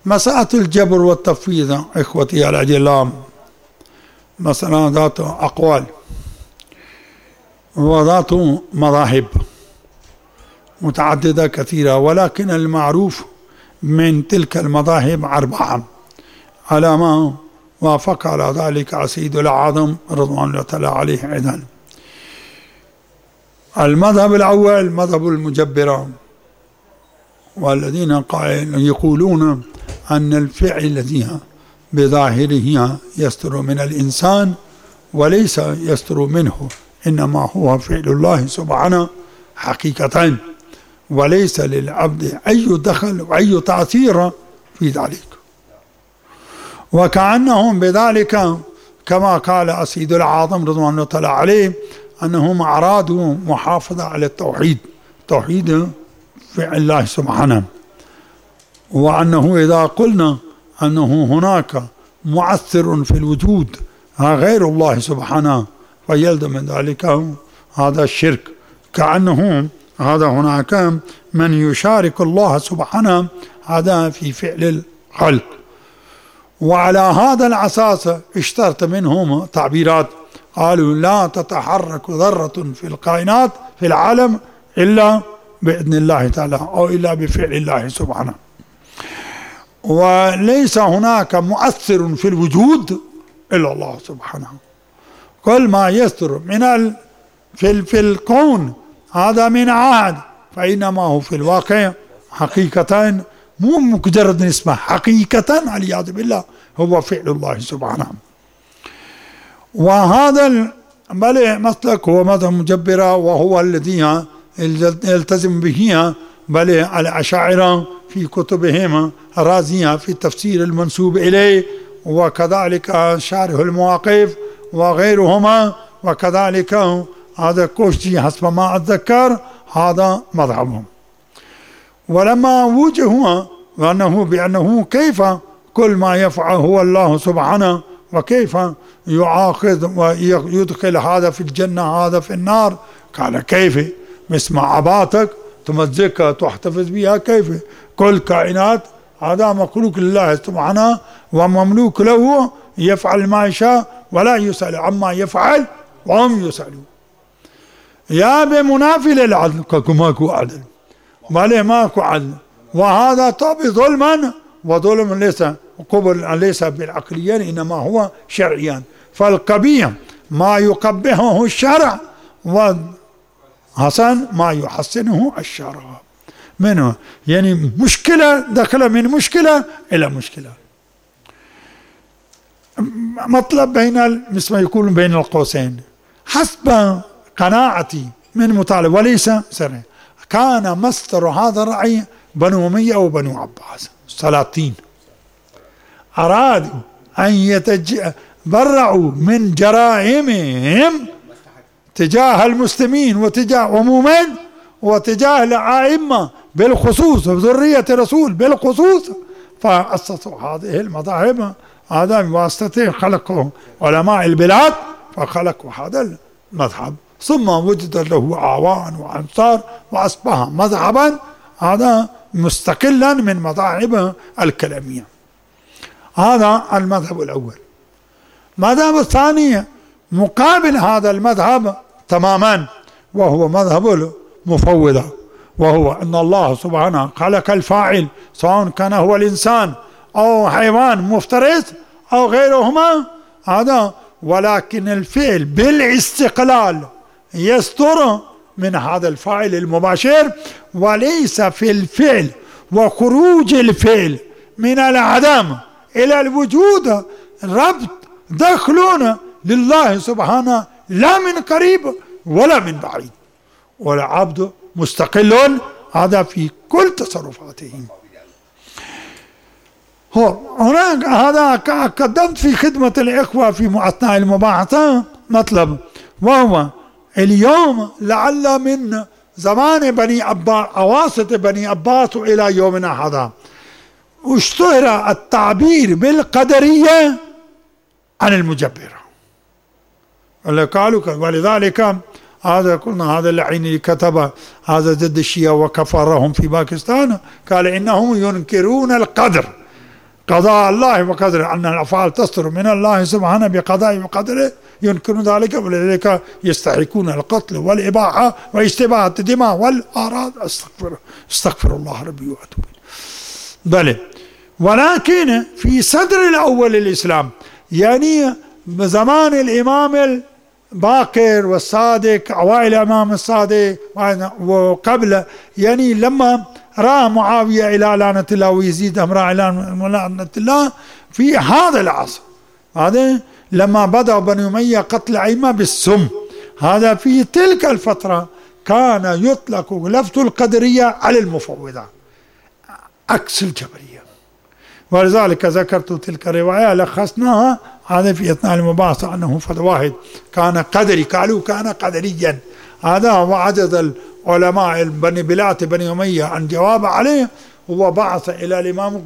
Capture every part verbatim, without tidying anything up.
مسألة الجبر والتفويض إخوتي الأجلام مسألة ذات أقوال وذات مذاهب متعددة كثيرة، ولكن المعروف من تلك المذاهب أربعة على ما وافق على ذلك سيد الأعظم رضوان الله تعالى عليه أيضا. المذهب الأول مذهب المجبرة، والذين يقولون أن الفعل الذي بظاهره يستر من الإنسان وليس يستر منه، إنما هو فعل الله سبحانه حقيقة، وليس للعبد أي دخل وأي تأثير في ذلك. وكأنهم بذلك كما قال سيد الأعظم رضوان الله تعالى عليه أنهم أرادوا محافظة على التوحيد، توحيد فعل الله سبحانه، وأنه إذا قلنا أنه هناك مؤثر في الوجود غير الله سبحانه فيلزم من ذلك هذا الشرك، كأنه هذا هناك من يشارك الله سبحانه هذا في فعل الخلق. وعلى هذا الأساس اشترط منهم تعبيرات، قالوا لا تتحرك ذرة في الكائنات في العالم إلا بإذن الله تعالى أو إلا بفعل الله سبحانه، وليس هناك مؤثر في الوجود إلا الله سبحانه. كل ما يستر من ال في, في الكون هذا من عهد، فإنما هو في الواقع حقيقة مو مجرد نسبة، حقيقة والعياذ بالله هو فعل الله سبحانه. وهذا بل مسلك هو مذهب مجبرة، وهو الذي يلتزم به بل الأشاعرة في كتبهم الرازية في التفسير المنسوب إليه، وكذلك شارح المواقف وغيرهما، وكذلك هذا كوشتي حسب ما أتذكر هذا مذهبهم. ولما وجهوا وأنه بأنه كيف كل ما يفعل هو الله سبحانه، وكيف يعاقد ويدخل هذا في الجنة هذا في النار، قال كيف مثل عباتك تمزكها تحتفظ بها، كيف كل كائنات هذا مخلوق لله سبحانه ومملوك له يفعل ما يشاء ولا يسأل عما يفعل وهم يسألون. يا بمنافي للعدل كماكو عدل ما ماكو عدل، وهذا طبي ظلما، وظلم ليس قبل ليس بالعقليين إنما هو شرعيا. فالقبيح ما يقبحه الشرع، وحسن ما يحسنه الشرع منه، يعني مشكلة دخل من مشكلة إلى مشكلة. مطلب بين مثل ما يقولون بين القوسين حسب قناعتي من مطالب وليس سر، كان مصدر هذا الرأي بنو أمية وبنو عباس السلاطين، أرادوا أن يتبرعوا من جرائمهم تجاه المسلمين وتجاه عموما وتجاه الأئمة بالخصوص وذرية الرسول بالخصوص، فأسسوا هذه المذاهب هذا بواسطة خلقوا علماء البلاد فخلقوا هذا المذهب، ثم وجد له أعوان وأنصار وأصبح مذهبا هذا مستقلا من مذاهب الكلامية. هذا المذهب الأول. المذهب الثاني مقابل هذا المذهب تماما، وهو مذهب المفوضة، وهو أن الله سبحانه خلق الفاعل سواء كان هو الإنسان أو حيوان مفترس أو غيرهما هذا، ولكن الفعل بالاستقلال يستر من هذا الفاعل المباشر، وليس في الفعل وخروج الفعل من العدم إلى الوجود ربط دخلون لله سبحانه لا من قريب ولا من بعيد، والعبد مستقل هذا في كل تصرفاته. هناك هذا قدمت في خدمة الإخوة في أثناء المباحثة مطلب، وهو اليوم لعل من زمان بني عباس أواسط بني عباس إلى يومنا هذا اشتهر التعبير بالقدرية عن المجبرة، قالوا ولذلك هذا قلنا هذا اللعين كتب هذا ضد الشيعة وكفرهم في باكستان، قال إنهم ينكرون القدر قضاء الله وقدره، أن الأفعال تصدر من الله سبحانه بقضائه وقدره، ينكرون ذلك ولذلك يستحقون القتل والإباحة واشتباه الدماء والأعراض. استغفر استغفر الله ربي وأتوب بل ولكن في صدر الأول الإسلام، يعني زمان الإمام الباقر والصادق، أوائل الإمام الصادق وقبل، يعني لما رأى معاوية إلى لعنة الله ويزيد أمره إلى لعنة الله في هذا العصر، هذا لما بدأ بني أمية قتل أئمة بالسم، هذا في تلك الفترة كان يطلق لفظ القدرية على المفوضة عكس الجبرية، ولذلك ذكرت تلك الرواية لخصناها هذا في أثناء المباحثة أنه فد واحد كان قدري، قالوا كان قدريا، هذا وعجز العلماء بني بلات بني أمية عن جواب عليه، هو بعث إلى الإمام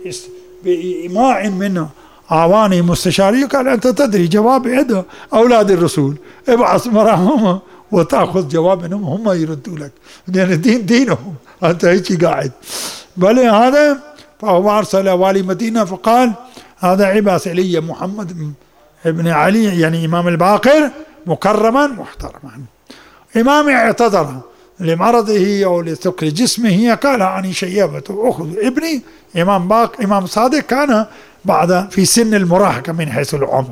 بإيماع منه أعواني مستشاري، قال أنت تدري جواب عند أولاد الرسول، ابعث مراهم وتأخذ جواب منهم، هم يردوا لك، لأن الدين دينهم، أنت هيك قاعد. بل هذا فهو أرسل والي مدينة فقال هذا عباس إلي محمد ابن علي، يعني إمام الباقر، مكرما محترما. إمامي اعتذر لمرضه أو لثقل جسمه، قال عني شيبته أخذ ابني. إمام باق إمام صادق كان بعد في سن المراهقة من حيث العمر،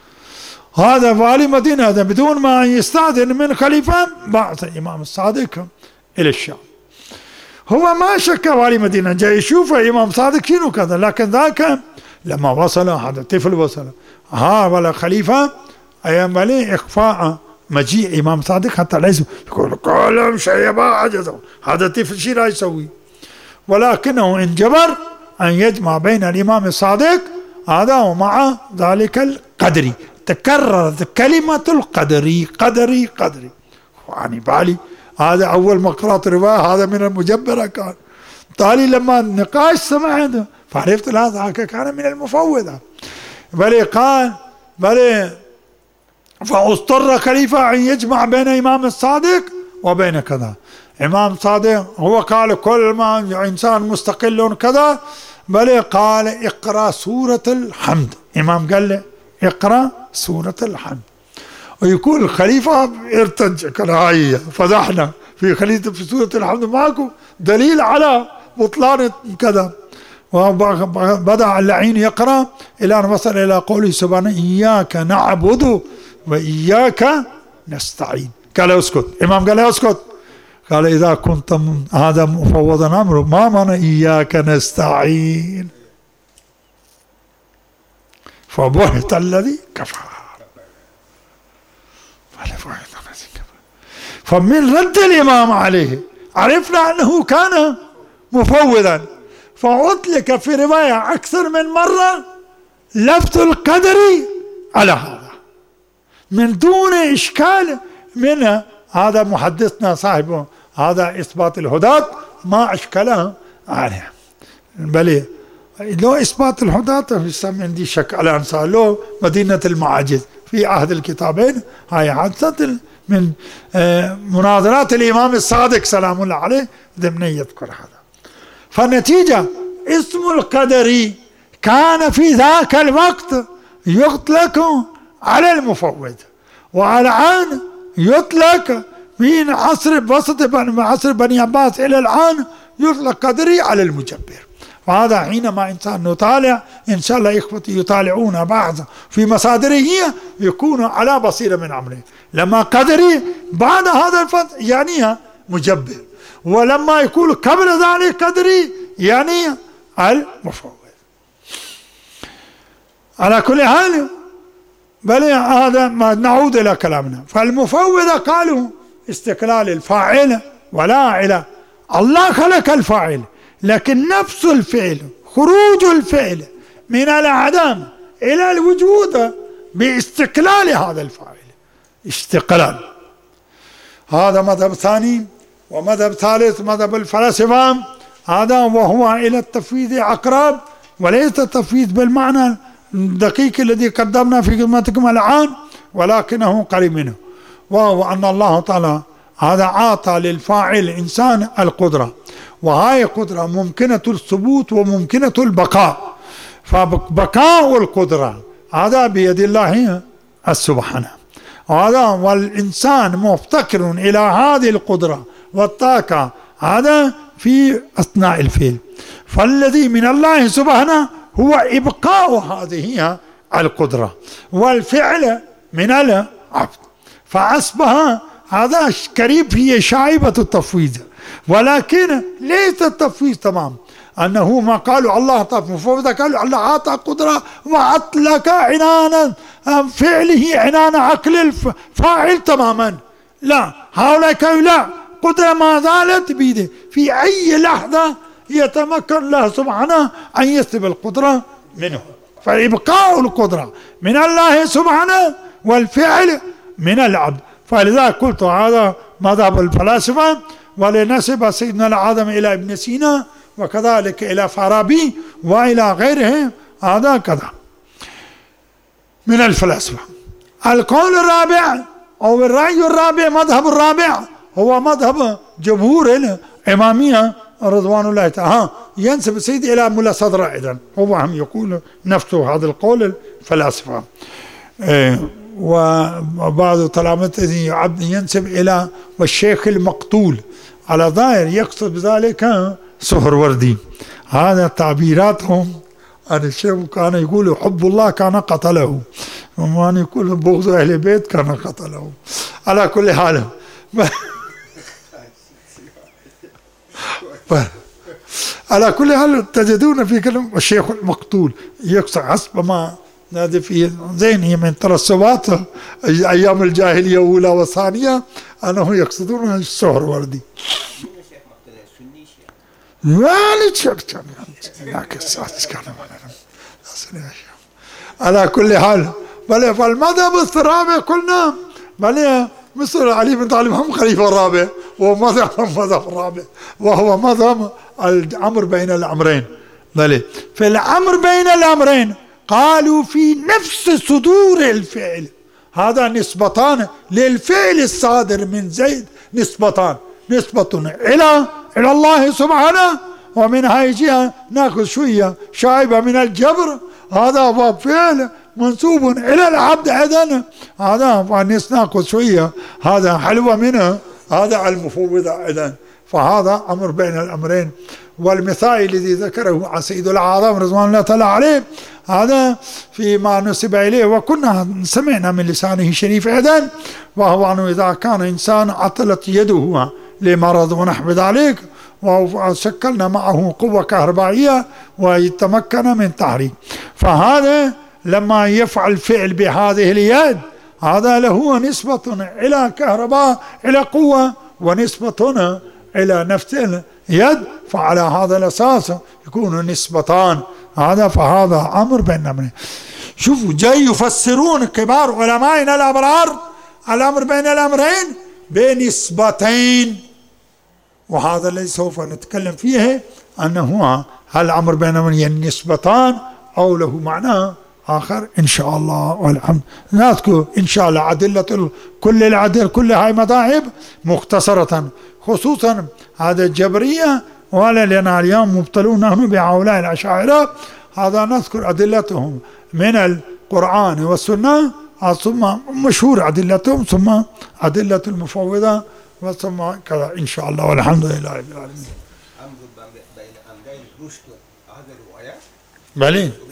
هذا والي مدينة، هذا بدون ما يستأذن من خليفة بعث الإمام الصادق إلى الشام. هو ما شك والي مدينة جاي يشوف إمام صادق شنو كذا، لكن ذاك لما وصل هذا الطفل وصل ها ولا خليفة أيام ولي إخفاء مجيء إمام صادق حتى ليس يقول قال شيبا عجزه، هذا الطفل شي راح يسوي، ولكنه انجبر أن يجمع بين الإمام الصادق هذا ومع ذلك القدري. تكررت كلمة القدري قدري قدري، يعني بالي هذا أول ما قرأت رواية هذا من المجبرة كان، تالي لما النقاش سمعت فعرفت هذا كان من المفوضة. بل قال بل فاضطر خليفة أن يجمع بين إمام الصادق وبين كذا. إمام صادق هو قال كل ما إنسان مستقل كذا، بل قال اقرأ سورة الحمد، إمام قال له اقرأ سورة الحمد، ويقول الخليفة ارتج كراهية، فضحنا في خليفة في سورة الحمد معكم دليل على بطلان كذا. وبدأ اللعين يقرأ إلى أن وصل إلى قوله سبحانه إياك نعبد وإياك نستعين، قال اسكت. إمام قال اسكت، قال إذا كنت هذا مفوضا أمره ما معنى إياك نستعين، فبهت الذي كفر. فمن رد الإمام عليه عرفنا أنه كان مفوضا، فأطلق في رواية أكثر من مرة لفظ القدري على هذا من دون إشكال منه. هذا محدثنا صاحبه هذا إثبات الهداة ما أشكله عليه، بل لو إثبات الهداة في دي شك على أنصار له مدينة المعاجز في عهد الكتابين، هاي حادثة من مناظرات الإمام الصادق سلام الله عليه ضمن يذكر هذا. فالنتيجة اسم القدري كان في ذاك الوقت يطلق على المفوض، وعلى الآن يطلق من عصر وسط عصر بني عباس إلى الآن يطلق قدري على المجبر. وهذا حينما إنسان نطالع إن شاء الله إخوتي يطالعون بعض في مصادره يكون على بصيرة من أمره. لما قدري بعد هذا الفتح يعنيها مجبر، ولما يكون قبل ذلك قدري يعني المفوض. على كل حال بل هذا ما نعود إلى كلامنا. فالمفوضة قالوا استقلال الفاعل ولا إله، الله خلق الفاعل، لكن نفس الفعل خروج الفعل من العدم إلى الوجود باستقلال هذا الفاعل، استقلال. هذا مذهب ثاني. ومذهب ثالث مذهب الفلاسفة، هذا وهو إلى التفويض أقرب، وليس التفويض بالمعنى الدقيق الذي قدمنا في خدمتكم الآن، ولكنه قريب منه، وهو أن الله تعالى هذا أعطى للفاعل الإنسان القدرة، وهاي قدرة ممكنة الثبوت وممكنة البقاء. فبقاء القدرة هذا بيد الله سبحانه، هذا والإنسان مفتقر إلى هذه القدرة والطاقة هذا في أثناء الفعل. فالذي من الله سبحانه هو إبقاء هذه القدرة، والفعل من العبد، فأصبح هذا قريب هي شائبة التفويض، ولكن ليس التفويض تمام، أنه ما قالوا الله طب مفوضة قالوا الله أعطى قدرة وأطلق عنان فعله عنان عقل الفاعل تماما، لا، هؤلاء قالوا لا، قدرة ما زالت بيده، في أي لحظة يتمكن الله سبحانه أن يسلب القدرة منه، فإبقاء القدرة من الله سبحانه والفعل من العبد. فلذا قلت هذا مذهب الفلاسفة، ولنسب سيدنا العظم إلى ابن سينا وكذلك إلى فارابي وإلى غيرهم، هذا كذا من الفلاسفة. القول الرابع أو الرأي الرابع مذهب الرابع هو مذهب جمهور الإمامية رضوان الله تعالى، ينسب السيد إلى ملا صدر أيضا، هو هم يقول نفسه هذا القول الفلاسفة. إيه وبعض تلامذته ينسب إلى والشيخ المقتول، على ظاهر يقصد بذلك سهروردي. هذا تعبيراتهم عن الشيخ، كان يقول حب الله كان قتله، ومن يقول بغض أهل البيت كان قتله. على كل حال على كل حال تجدون في كلمة الشيخ المقتول يقصد حسب ما نادي في ذهنه من ترسبات أيام الجاهلية الأولى والثانية أنه يقصدون السهروردي. على كل حال بل فالمذهب الرابع قلنا بل مثل علي بن طالب هم خليفة الرابع، ومذهب المذهب الرابع وهو مذهب الأمر بين الأمرين. بل في الأمر بين الأمرين قالوا في نفس صدور الفعل، هذا نسبتان للفعل الصادر من زيد، نسبتان، نسبة إلى إلى الله سبحانه، ومن هاي جهة ناخذ شوية شائبة من الجبر، هذا هو فعل منسوب إلى العبد أيضا، هذا ناخذ شوية هذا حلوة منه، هذا المفوضة أيضا. فهذا أمر بين الأمرين. والمثال الذي ذكره عن سيد الأعظم رضوان الله تعالى عليه هذا فيما نسب إليه وكنا سمعنا من لسانه الشريف أيضا، وهو أنه إذا كان إنسان عطلت يده لمرض ونحو ذلك وشكلنا معه قوة كهربائية ويتمكن من تحريك، فهذا لما يفعل فعل بهذه اليد هذا له نسبة إلى كهرباء إلى قوة ونسبة إلى نفس اليد، فعلى هذا الأساس يكون نسبتان. هذا فهذا أمر بين أمرين. شوفوا جاي يفسرون كبار علمائنا الأبرار الأمر بين الأمرين بنسبتين، وهذا الذي سوف نتكلم فيه أنه هل الأمر بين الأمرين النسبتان أو له معنى آخر إن شاء الله. والحمد نذكر إن شاء الله أدلة كل العدل كل هاي مذاهب مختصرة، خصوصا هذا الجبرية، ولا لنا اليوم مبتلون نحن بهؤلاء الأشاعرة، هذا نذكر أدلتهم من القرآن والسنة، ثم مشهور أدلتهم، ثم أدلة المفوضة، وثم كذا إن شاء الله. والحمد لله رب العالمين. بلي